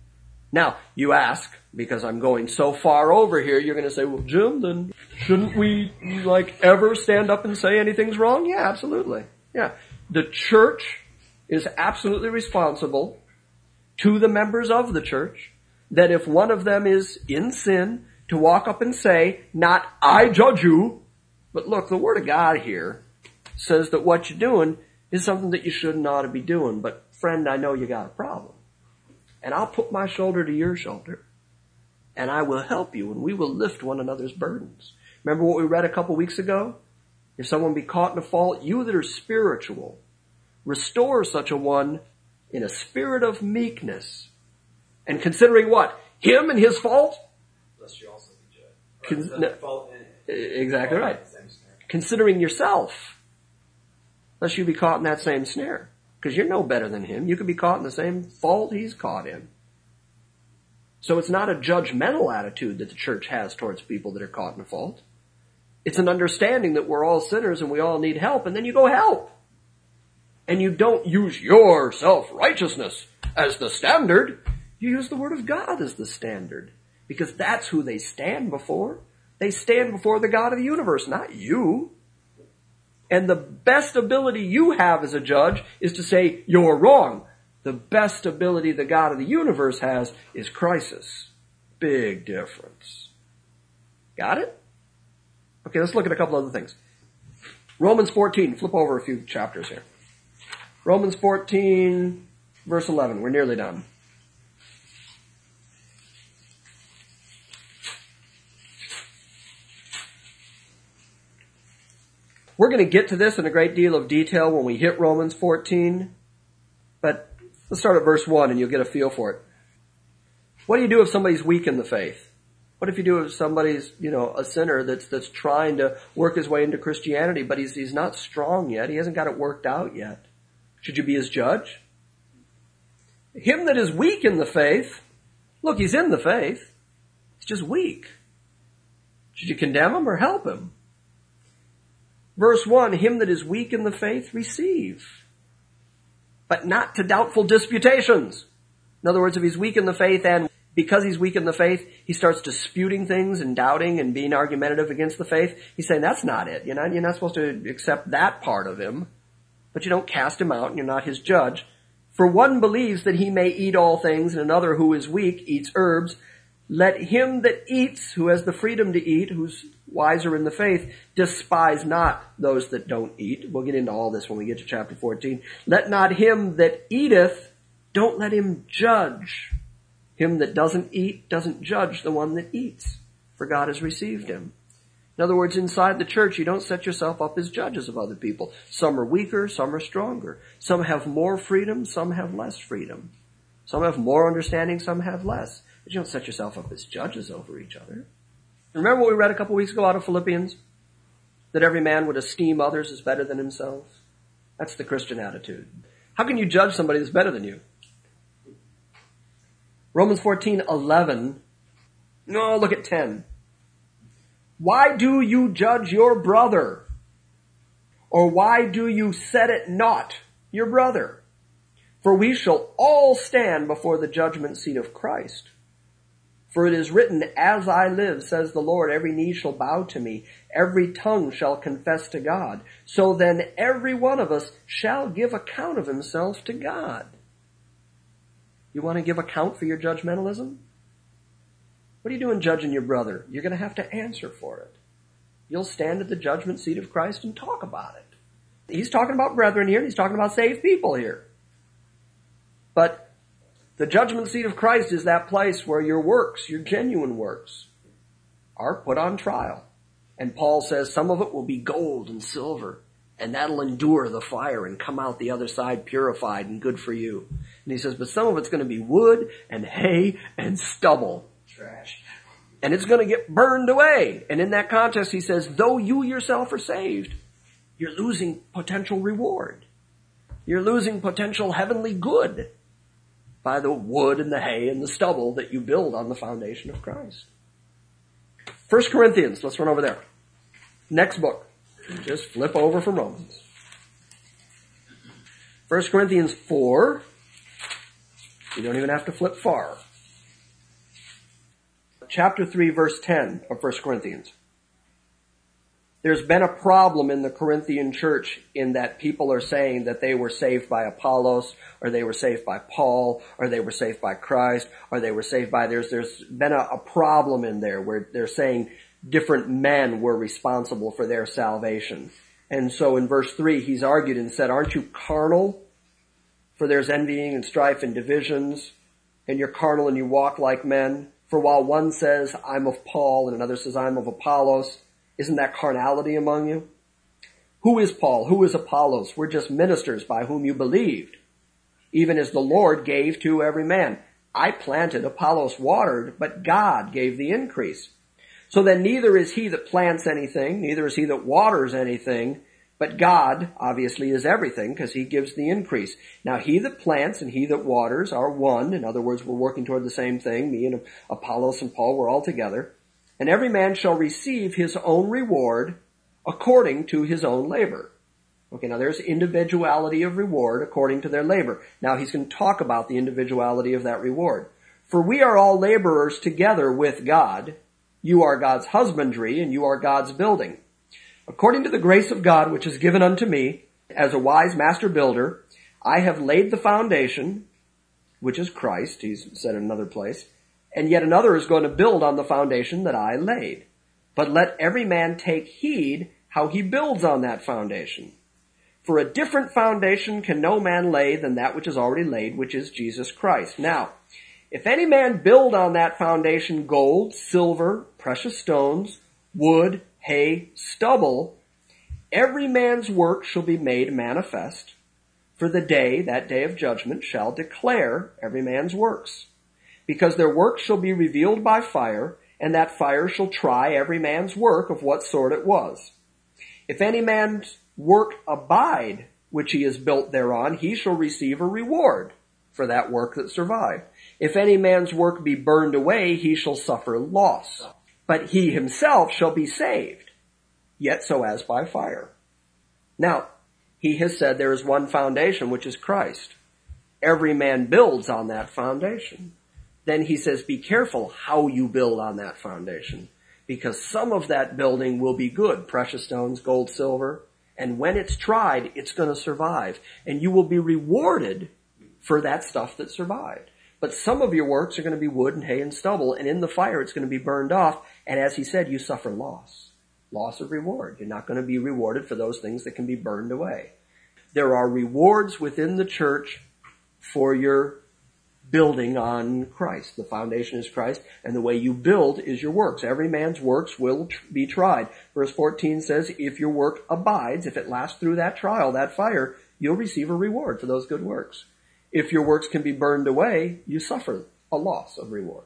Now, you ask, because I'm going so far over here, you're going to say, well, Jim, then shouldn't we, ever stand up and say anything's wrong? Yeah, absolutely. Yeah. The church is absolutely responsible to the members of the church that if one of them is in sin, to walk up and say, not I judge you, but look, the Word of God here says that what you're doing is something that you shouldn't ought to be doing. But friend, I know you got a problem. And I'll put my shoulder to your shoulder. And I will help you, and we will lift one another's burdens. Remember what we read a couple weeks ago? If someone be caught in a fault, you that are spiritual, restore such a one in a spirit of meekness. And considering what? Him and his fault? Lest you also be judged. Exactly right. Considering yourself, lest you be caught in that same snare. Because you're no better than him. You could be caught in the same fault he's caught in. So it's not a judgmental attitude that the church has towards people that are caught in a fault. It's an understanding that we're all sinners and we all need help, and then you go help. And you don't use your self-righteousness as the standard. You use the Word of God as the standard. Because that's who they stand before. They stand before the God of the universe, not you. And the best ability you have as a judge is to say, you're wrong. The best ability the God of the universe has is crisis. Big difference. Got it? Okay, let's look at a couple other things. Romans 14, flip over a few chapters here. Romans 14, verse 11. We're nearly done. We're going to get to this in a great deal of detail when we hit Romans 14, but let's start at verse 1 and you'll get a feel for it. What do you do if somebody's weak in the faith? What if you do if somebody's, a sinner that's trying to work his way into Christianity, but he's not strong yet, he hasn't got it worked out yet? Should you be his judge? Him that is weak in the faith, look, he's in the faith, he's just weak. Should you condemn him or help him? Verse 1, him that is weak in the faith, receive, but not to doubtful disputations. In other words, if he's weak in the faith and because he's weak in the faith, he starts disputing things and doubting and being argumentative against the faith, he's saying that's not it. You're not supposed to accept that part of him, but you don't cast him out and you're not his judge. For one believes that he may eat all things and another who is weak eats herbs. Let him that eats, who has the freedom to eat, who's wiser in the faith, despise not those that don't eat. We'll get into all this when we get to chapter 14. Let not him that eateth, don't let him judge. Him that doesn't eat doesn't judge the one that eats, for God has received him. In other words, inside the church, you don't set yourself up as judges of other people. Some are weaker, some are stronger. Some have more freedom, some have less freedom. Some have more understanding, some have less. But you don't set yourself up as judges over each other. Remember what we read a couple weeks ago out of Philippians? That every man would esteem others as better than himself? That's the Christian attitude. How can you judge somebody that's better than you? Romans 14:11. No, look at 10. Why do you judge your brother? Or why do you set at naught your brother? For we shall all stand before the judgment seat of Christ. For it is written, as I live, says the Lord, every knee shall bow to me, every tongue shall confess to God. So then every one of us shall give account of himself to God. You want to give account for your judgmentalism? What are you doing judging your brother? You're going to have to answer for it. You'll stand at the judgment seat of Christ and talk about it. He's talking about brethren here, and he's talking about saved people here. But the judgment seat of Christ is that place where your works, your genuine works, are put on trial. And Paul says some of it will be gold and silver, and that'll endure the fire and come out the other side purified and good for you. And he says, but some of it's going to be wood and hay and stubble. Trash. And it's going to get burned away. And in that context, he says, though you yourself are saved, you're losing potential reward. You're losing potential heavenly good by the wood and the hay and the stubble that you build on the foundation of Christ. 1 Corinthians, let's run over there. Next book. Just flip over from Romans. 1 Corinthians 4. You don't even have to flip far. chapter 3, verse 10 of 1 Corinthians. There's been a problem in the Corinthian church in that people are saying that they were saved by Apollos, or they were saved by Paul, or they were saved by Christ, or they were saved by... There's been a problem in there where they're saying different men were responsible for their salvation. And so in verse 3, he's argued and said, aren't you carnal? For there's envying and strife and divisions, and you're carnal and you walk like men. For while one says, I'm of Paul, and another says, I'm of Apollos, isn't that carnality among you? Who is Paul? Who is Apollos? We're just ministers by whom you believed, even as the Lord gave to every man. I planted, Apollos watered, but God gave the increase. So then neither is he that plants anything, neither is he that waters anything, but God, obviously, is everything, because he gives the increase. Now he that plants and he that waters are one. In other words, we're working toward the same thing. Me and Apollos and Paul, we're all together. And every man shall receive his own reward according to his own labor. Okay, now there's individuality of reward according to their labor. Now he's going to talk about the individuality of that reward. For we are all laborers together with God. You are God's husbandry, and you are God's building. According to the grace of God which is given unto me, as a wise master builder, I have laid the foundation, which is Christ, he's said in another place, and yet another is going to build on the foundation that I laid. But let every man take heed how he builds on that foundation. For a different foundation can no man lay than that which is already laid, which is Jesus Christ. Now, if any man build on that foundation gold, silver, precious stones, wood, hay, stubble, every man's work shall be made manifest, for the day, that day of judgment, shall declare every man's works. Because their works shall be revealed by fire, and that fire shall try every man's work of what sort it was. If any man's work abide, which he has built thereon, he shall receive a reward for that work that survived. If any man's work be burned away, he shall suffer loss. But he himself shall be saved, yet so as by fire. Now, he has said there is one foundation, which is Christ. Every man builds on that foundation. Then he says, be careful how you build on that foundation, because some of that building will be good, precious stones, gold, silver, and when it's tried, it's going to survive, and you will be rewarded for that stuff that survived. But some of your works are going to be wood and hay and stubble, and in the fire it's going to be burned off, and as he said, you suffer loss of reward. You're not going to be rewarded for those things that can be burned away. There are rewards within the church for your building on Christ. The foundation is Christ, and the way you build is your works. Every man's works will be tried. Verse 14 says, if your work abides, if it lasts through that trial, that fire, you'll receive a reward for those good works. If your works can be burned away, you suffer a loss of reward.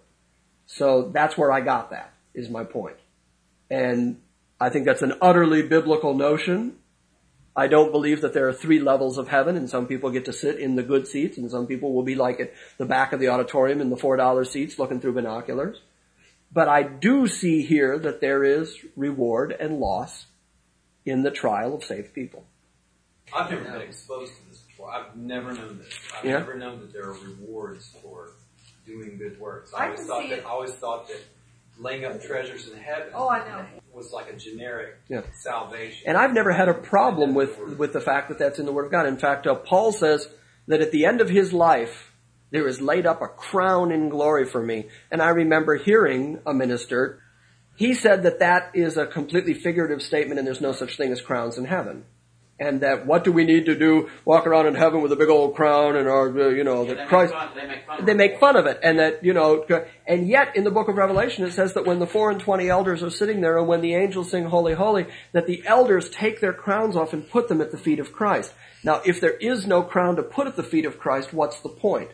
So that's where I got that, is my point. And I think that's an utterly biblical notion. I don't believe that there are 3 levels of heaven, and some people get to sit in the good seats, and some people will be like at the back of the auditorium in the $4 seats looking through binoculars. But I do see here that there is reward and loss in the trial of saved people. I've never been exposed to this before. I've never known this. I've never known that there are rewards for doing good works. I always thought that laying up treasures in heaven was like a generic salvation. And I've never had a problem with the fact that that's in the Word of God. In fact, Paul says that at the end of his life, there is laid up a crown in glory for me. And I remember hearing a minister, he said that that is a completely figurative statement and there's no such thing as crowns in heaven. And that what do we need to do? Walk around in heaven with a big old crown and our, that Christ. They make fun of it. And that, and yet in the book of Revelation it says that when the 24 elders are sitting there and when the angels sing holy, holy, that the elders take their crowns off and put them at the feet of Christ. Now, if there is no crown to put at the feet of Christ, what's the point?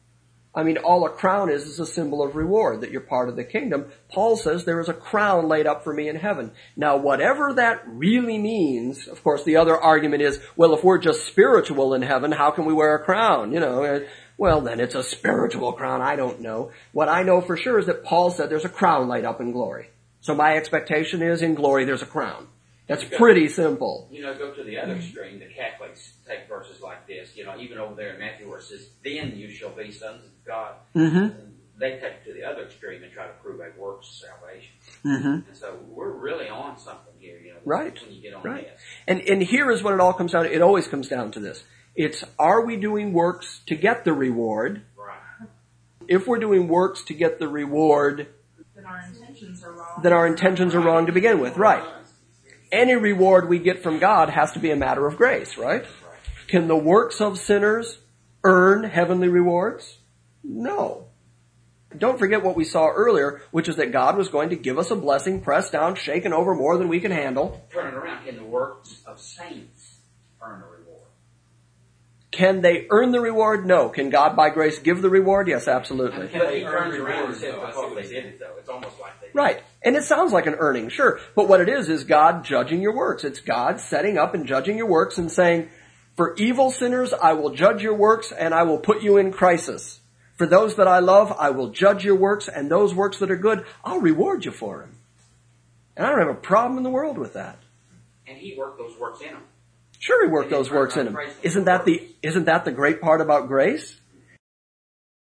I mean, all a crown is a symbol of reward, that you're part of the kingdom. Paul says there is a crown laid up for me in heaven. Now, whatever that really means, of course, the other argument is, well, if we're just spiritual in heaven, how can we wear a crown? Well, then it's a spiritual crown. I don't know. What I know for sure is that Paul said there's a crown laid up in glory. So my expectation is in glory there's a crown. That's pretty simple. Go to the other extreme. The Catholics take verses like this. Even over there in Matthew where it says, then you shall be sons of God. Mm-hmm. they take it to the other extreme and try to prove a works salvation. Mm-hmm. And so we're really on something here, Right. When you get on Right. this. And here is what it all comes down to. It always comes down to this. It's, are we doing works to get the reward? Right. If we're doing works to get the reward, Then our intentions are wrong. then our intentions are wrong to begin with. Right. Any reward we get from God has to be a matter of grace, right? Can the works of sinners earn heavenly rewards? No. Don't forget what we saw earlier, which is that God was going to give us a blessing, pressed down, shaken over more than we can handle. Turn it around. Can the works of saints earn a reward? Can they earn the reward? No. Can God by grace give the reward? Yes, absolutely. But he turns around and says, because they did it though. It's almost like they did. Right. And it sounds like an earning, sure. But what it is God judging your works. It's God setting up and judging your works and saying, for evil sinners, I will judge your works and I will put you in crisis. For those that I love, I will judge your works, and those works that are good, I'll reward you for them. And I don't have a problem in the world with that. And he worked those works in them. Sure, he worked those works in them. Isn't that the great part about grace?